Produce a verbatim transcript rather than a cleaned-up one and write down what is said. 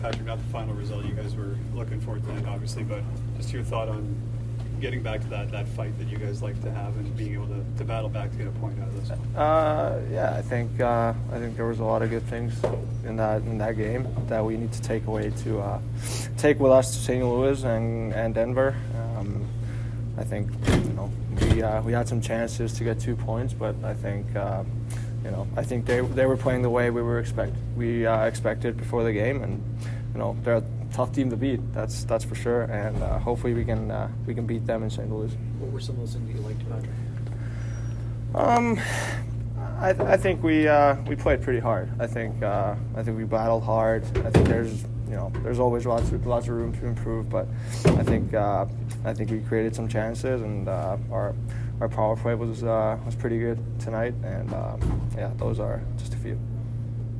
Patrick, not the final result you guys were looking for tonight, obviously, but just your thought on getting back to that, that fight that you guys like to have and being able to, to battle back to get a point out of this. Uh, yeah, I think uh, I think there was a lot of good things in that in that game that we need to take away to uh, take with us to Saint Louis and, and Denver. Um, I think you know we uh, we had some chances to get two points, but I think uh, you know I think they they were playing the way we were expect we uh, expected before the game, and you know they're a tough team to beat. That's that's for sure, and uh, hopefully we can uh, we can beat them in Saint Louis. What were some of those things that you liked about it? Um, I, I think we uh, we played pretty hard. I think uh, I think we battled hard. I think there's you know there's always lots of, lots of room to improve, but I think uh, I think we created some chances, and uh, our our power play was uh, was pretty good tonight, and uh, yeah, those are just a few.